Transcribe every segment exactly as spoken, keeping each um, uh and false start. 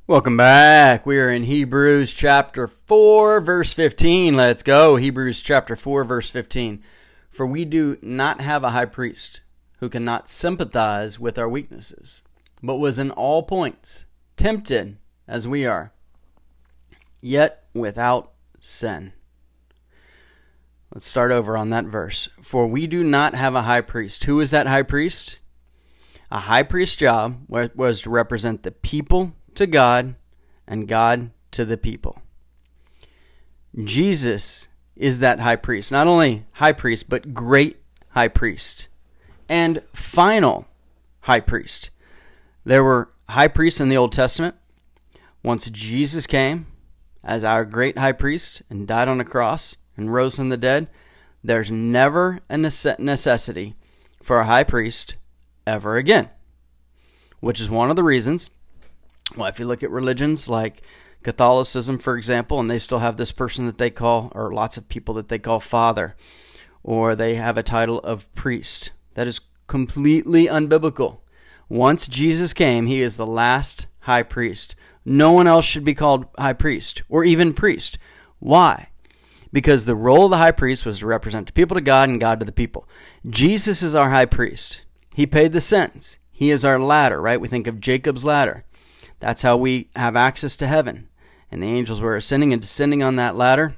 Welcome back. We are in Hebrews chapter four, verse fifteen. Let's go. Hebrews chapter four, verse fifteen. For we do not have a high priest who cannot sympathize with our weaknesses, but was in all points tempted as we are, yet without sin. Let's start over on that verse. For we do not have a high priest. Who is that high priest? A high priest's job was to represent the people to God and God to the people. Jesus is that high priest. Not only high priest, but great high priest and final high priest. There were high priests in the Old Testament. Once Jesus came as our great high priest and died on the cross and rose from the dead, there's never a necessity for a high priest ever again, which is one of the reasons. Well, if you look at religions like Catholicism, for example, and they still have this person that they call, or lots of people that they call father, or they have a title of priest. That is completely unbiblical. Once Jesus came, he is the last high priest. No one else should be called high priest, or even priest. Why? Because the role of the high priest was to represent the people to God and God to the people. Jesus is our high priest. He paid the sentence. He is our ladder, right? We think of Jacob's ladder. That's how we have access to heaven. And the angels were ascending and descending on that ladder.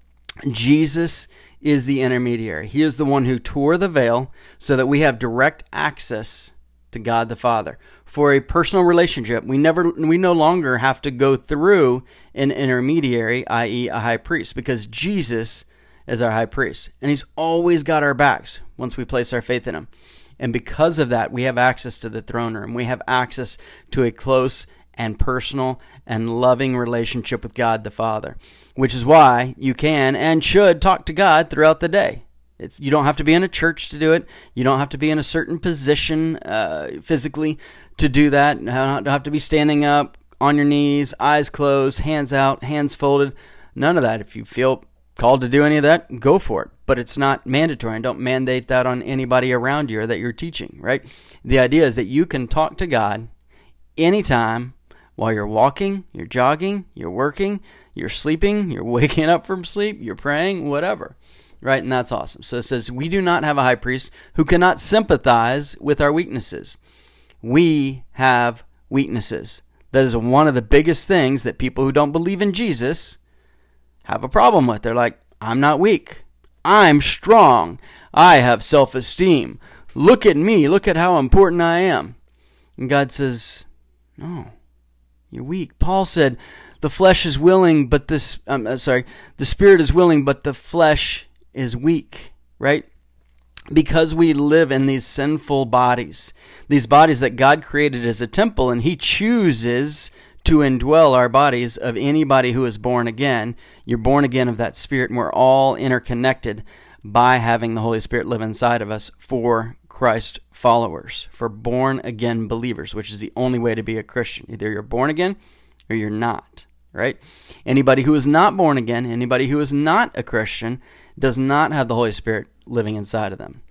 Jesus is the intermediary. He is the one who tore the veil so that we have direct access to God the Father. For a personal relationship, we never, we no longer have to go through an intermediary, that is a high priest, because Jesus is our high priest. And he's always got our backs once we place our faith in him. And because of that, we have access to the throne room. We have access to a close and personal and loving relationship with God the Father, which is why you can and should talk to God throughout the day. It's, you don't have to be in a church to do it. You don't have to be in a certain position uh, physically to do that. You don't have to be standing up on your knees, eyes closed, hands out, hands folded. None of that. If you feel called to do any of that, go for it. But it's not mandatory, and don't mandate that on anybody around you or that you're teaching, right? The idea is that you can talk to God anytime while you're walking, you're jogging, you're working, you're sleeping, you're waking up from sleep, you're praying, whatever, right? And that's awesome. So it says, we do not have a high priest who cannot sympathize with our weaknesses. We have weaknesses. That is one of the biggest things that people who don't believe in Jesus have a problem with. They're like, I'm not weak. I'm strong. I have self-esteem. Look at me. Look at how important I am. And God says, no, you're weak. Paul said, the flesh is willing, but this, um, uh, sorry, the spirit is willing, but the flesh is weak, right? Because we live in these sinful bodies, these bodies that God created as a temple, and he chooses to indwell our bodies of anybody who is born again. You're born again of that Spirit, and we're all interconnected by having the Holy Spirit live inside of us for Christ followers, for born again believers, which is the only way to be a Christian. Either you're born again or you're not, right? Anybody who is not born again, anybody who is not a Christian, does not have the Holy Spirit living inside of them.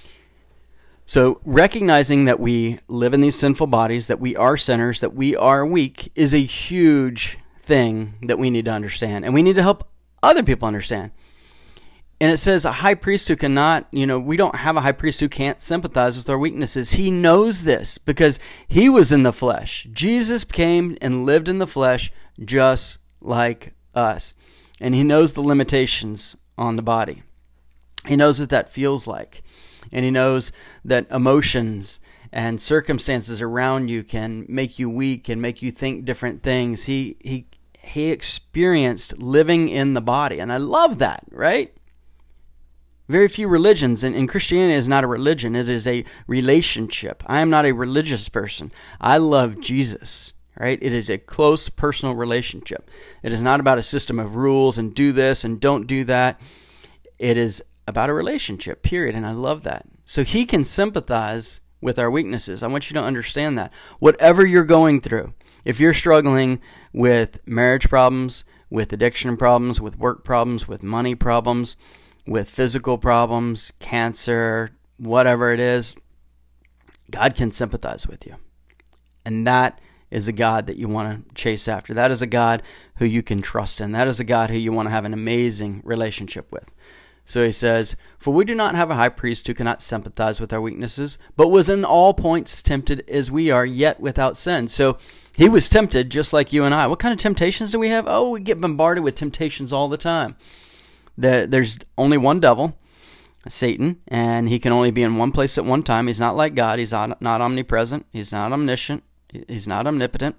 So recognizing that we live in these sinful bodies, that we are sinners, that we are weak, is a huge thing that we need to understand. And we need to help other people understand. And it says a high priest who cannot, you know, we don't have a high priest who can't sympathize with our weaknesses. He knows this because he was in the flesh. Jesus came and lived in the flesh just like us. And he knows the limitations on the body. He knows what that feels like. And he knows that emotions and circumstances around you can make you weak and make you think different things. He he he experienced living in the body. And I love that, right? Very few religions, and, and Christianity is not a religion. It is a relationship. I am not a religious person. I love Jesus, right? It is a close personal relationship. It is not about a system of rules and do this and don't do that. It is about a relationship, period. And I love that. So he can sympathize with our weaknesses. I want you to understand that. Whatever you're going through, if you're struggling with marriage problems, with addiction problems, with work problems, with money problems, with physical problems, cancer, whatever it is, God can sympathize with you. And that is a God that you want to chase after. That is a God who you can trust in. That is a God who you want to have an amazing relationship with. So he says, "For we do not have a high priest who cannot sympathize with our weaknesses, but was in all points tempted as we are, yet without sin." So he was tempted just like you and I. What kind of temptations do we have? Oh, we get bombarded with temptations all the time. There's only one devil, Satan, and he can only be in one place at one time. He's not like God. He's not omnipresent. He's not omniscient. He's not omnipotent.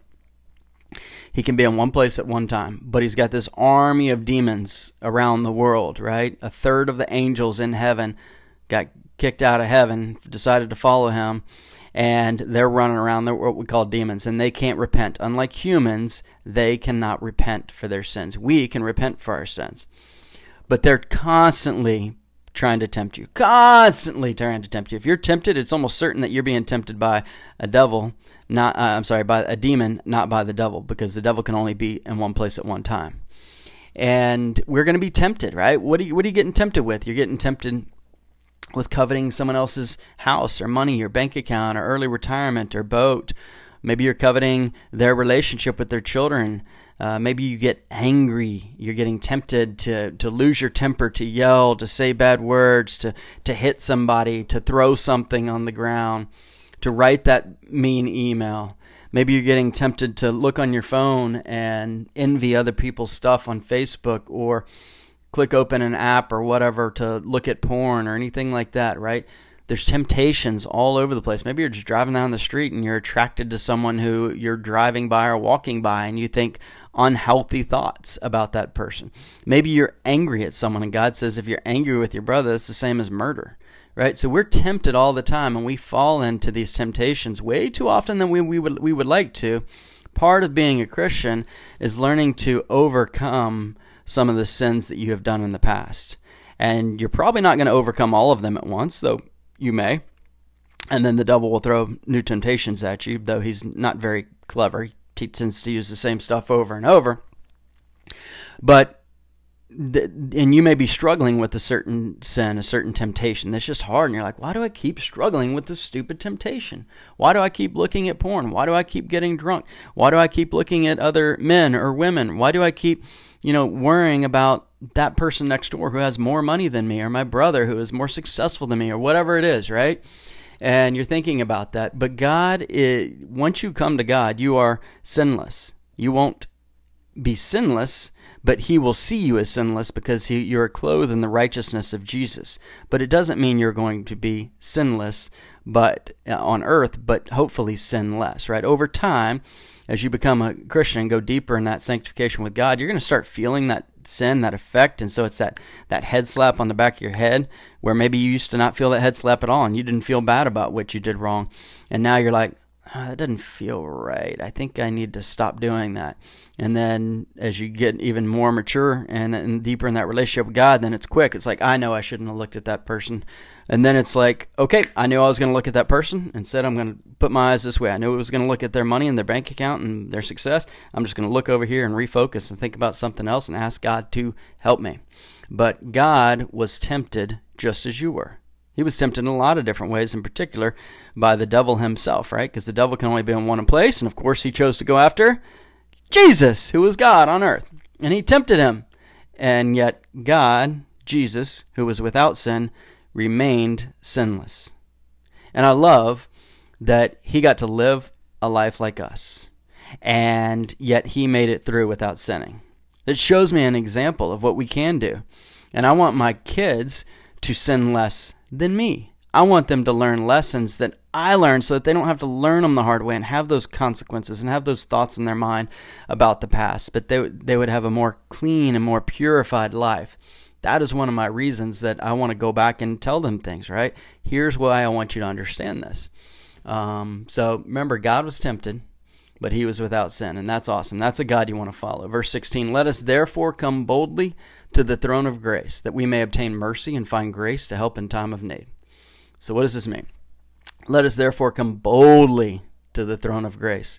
He can be in one place at one time, but he's got this army of demons around the world, right? A third of the angels in heaven got kicked out of heaven, decided to follow him, and they're running around. They're what we call demons, and they can't repent. Unlike humans, they cannot repent for their sins. We can repent for our sins, but they're constantly trying to tempt you, constantly trying to tempt you. If you're tempted, it's almost certain that you're being tempted by a devil, not, uh, I'm sorry, by a demon, not by the devil, because the devil can only be in one place at one time. And we're going to be tempted, right? What are you, what are you getting tempted with? You're getting tempted with coveting someone else's house or money or bank account or early retirement or boat. Maybe you're coveting their relationship with their children. Uh, maybe you get angry. You're getting tempted to, to lose your temper, to yell, to say bad words, to, to hit somebody, to throw something on the ground, to write that mean email. Maybe you're getting tempted to look on your phone and envy other people's stuff on Facebook, or click open an app or whatever to look at porn or anything like that, right? There's temptations all over the place. Maybe you're just driving down the street and you're attracted to someone who you're driving by or walking by, and you think unhealthy thoughts about that person. Maybe you're angry at someone, and God says if you're angry with your brother, it's the same as murder, right? So we're tempted all the time, and we fall into these temptations way too often than we, we would we would like to. Part of being a Christian is learning to overcome some of the sins that you have done in the past. And you're probably not going to overcome all of them at once, though you may. And then the devil will throw new temptations at you, though he's not very clever. He tends to use the same stuff over and over. But, th- and you may be struggling with a certain sin, a certain temptation that's just hard. And you're like, why do I keep struggling with this stupid temptation? Why do I keep looking at porn? Why do I keep getting drunk? Why do I keep looking at other men or women? Why do I keep, you know, worrying about that person next door who has more money than me, or my brother who is more successful than me, or whatever it is, right? And you're thinking about that. But God, is, once you come to God, you are sinless. You won't be sinless, but he will see you as sinless because he, you are clothed in the righteousness of Jesus. But it doesn't mean you're going to be sinless but uh, on earth, but hopefully sinless, right? Over time, as you become a Christian and go deeper in that sanctification with God, you're going to start feeling that sin, that effect. And so it's that, that head slap on the back of your head, where maybe you used to not feel that head slap at all and you didn't feel bad about what you did wrong. And now you're like, oh, that doesn't feel right. I think I need to stop doing that. And then as you get even more mature and, and deeper in that relationship with God, then it's quick. It's like, I know I shouldn't have looked at that person. And then it's like, okay, I knew I was going to look at that person. Instead, I'm going to put my eyes this way. I knew I was going to look at their money and their bank account and their success. I'm just going to look over here and refocus and think about something else and ask God to help me. But God was tempted just as you were. He was tempted in a lot of different ways, in particular by the devil himself, right? Because the devil can only be in one place. And of course, he chose to go after Jesus, who was God on earth. And he tempted him. And yet God, Jesus, who was without sin, remained sinless. And I love that he got to live a life like us. And yet he made it through without sinning. It shows me an example of what we can do. And I want my kids to sin less than me. I want them to learn lessons that I learned so that they don't have to learn them the hard way and have those consequences and have those thoughts in their mind about the past, but they, they would have a more clean and more purified life. That is one of my reasons that I want to go back and tell them things, right? Here's why I want you to understand this. Um, so remember, God was tempted, but he was without sin, and that's awesome. That's a God you want to follow. Verse sixteen, let us therefore come boldly to the throne of grace, that we may obtain mercy and find grace to help in time of need. So what does this mean? Let us therefore come boldly to the throne of grace.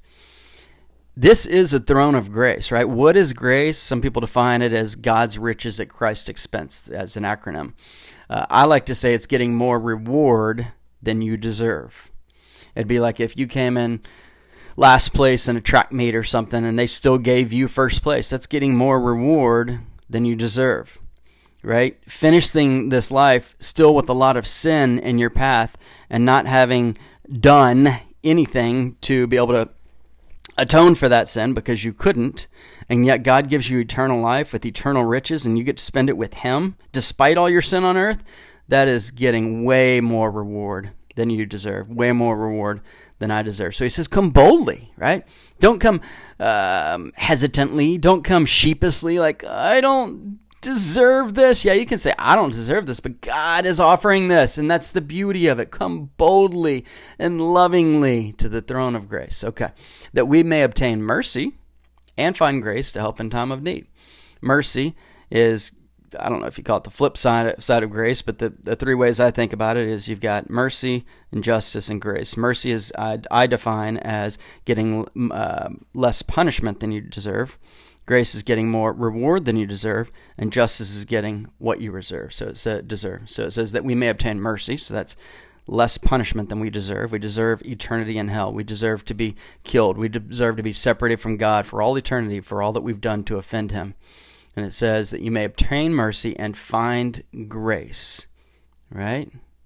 This is a throne of grace, right? What is grace? Some people define it as God's riches at Christ's expense, as an acronym. Uh, I like to say it's getting more reward than you deserve. It'd be like if you came in last place in a track meet or something, and they still gave you first place. That's getting more reward than you deserve, right? Finishing this life still with a lot of sin in your path and not having done anything to be able to atone for that sin because you couldn't, and yet God gives you eternal life with eternal riches, and you get to spend it with Him despite all your sin on earth. That is getting way more reward than you deserve, way more reward than I deserve. So he says, come boldly, right? Don't come um, hesitantly. Don't come sheepishly like, I don't deserve this. Yeah, you can say, I don't deserve this, but God is offering this, and that's the beauty of it. Come boldly and lovingly to the throne of grace. Okay, that we may obtain mercy and find grace to help in time of need. Mercy is, I don't know if you call it the flip side side of grace, but the, the three ways I think about it is you've got mercy and justice and grace. Mercy is, I, I define as getting uh, less punishment than you deserve. Grace is getting more reward than you deserve, and justice is getting what you reserve. So it says deserve. So it says that we may obtain mercy. So that's less punishment than we deserve. We deserve eternity in hell. We deserve to be killed. We deserve to be separated from God for all eternity for all that we've done to offend Him. And it says that you may obtain mercy and find grace, right?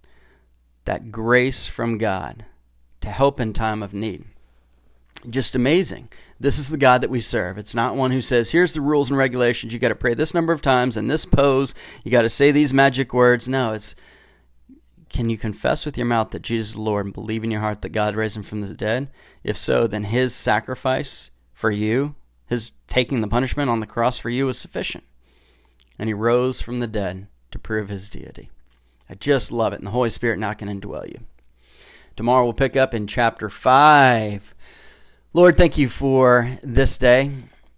That grace from God to help in time of need. Just amazing. This is the God that we serve. It's not one who says, here's the rules and regulations. You got to pray this number of times in this pose. You got to say these magic words. No, it's, can you confess with your mouth that Jesus is the Lord and believe in your heart that God raised Him from the dead? If so, then His sacrifice for you, His taking the punishment on the cross for you was sufficient. And He rose from the dead to prove His deity. I just love it. And the Holy Spirit now can indwell you. Tomorrow we'll pick up in chapter five. Lord, thank you for this day.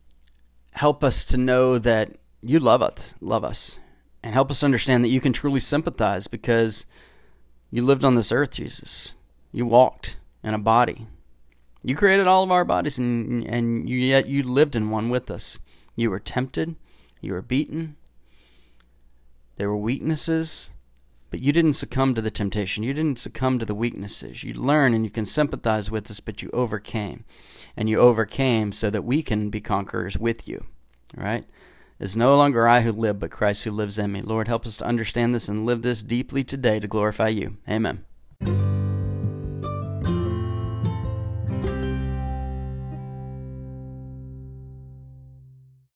Help us to know that you love us, love us, and help us understand that you can truly sympathize because you lived on this earth, Jesus. You walked in a body. You created all of our bodies, and, and you, yet you lived in one with us. You were tempted. You were beaten. There were weaknesses. But you didn't succumb to the temptation. You didn't succumb to the weaknesses. You learn and you can sympathize with us, but you overcame. And you overcame so that we can be conquerors with you. Right? It's no longer I who live, but Christ who lives in me. Lord, help us to understand this and live this deeply today to glorify you. Amen.